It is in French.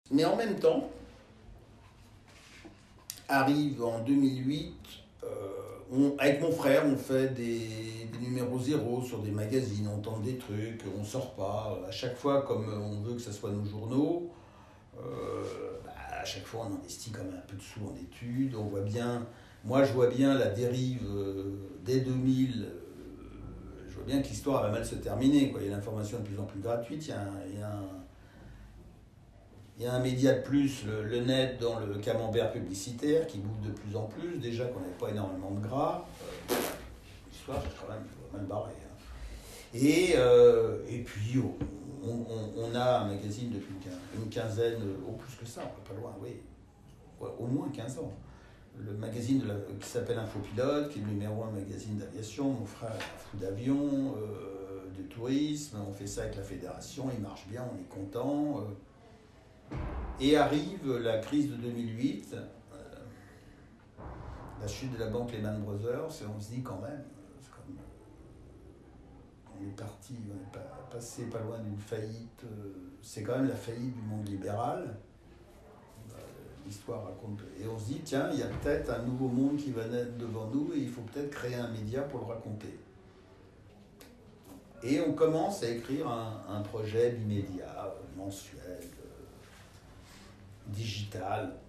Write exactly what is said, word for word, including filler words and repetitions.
Mais en même temps, arrive en deux mille huit, euh, on, avec mon frère, on fait des, des numéros zéro sur des magazines, on tente des trucs, on sort pas. À chaque fois, comme on veut que ça soit nos journaux, euh, bah, à chaque fois, on investit quand même un peu de sous en études. On voit bien, moi, je vois bien la dérive euh, dès deux mille. Euh, je vois bien que l'histoire va mal se terminer, quoi. Il y a l'information de plus en plus gratuite, il y a un, il y a un Il y a un média de plus, le, le net, dans le camembert publicitaire, qui bouffe de plus en plus. Déjà qu'on n'avait pas énormément de gras. Euh, L'histoire, c'est quand même mal barré. Hein. Et, euh, et puis, on, on, on a un magazine depuis une quinzaine, au oh, plus que ça, pas loin, oui, ouais, au moins quinze ans. Le magazine de la, qui s'appelle Infopilote, qui est le numéro un magazine d'aviation. Mon frère est un fou d'avion, euh, de tourisme. On fait ça avec la fédération, il marche bien, on est content. Euh, Et arrive la crise de deux mille huit, euh, la chute de la banque Lehman Brothers, et on se dit quand même, c'est comme, euh, on est parti, on est pas, passé pas loin d'une faillite, euh, c'est quand même la faillite du monde libéral. Euh, L'histoire raconte. Et on se dit, tiens, il y a peut-être un nouveau monde qui va naître devant nous et il faut peut-être créer un média pour le raconter. Et on commence à écrire un, un projet bimédia, mensuel, digital.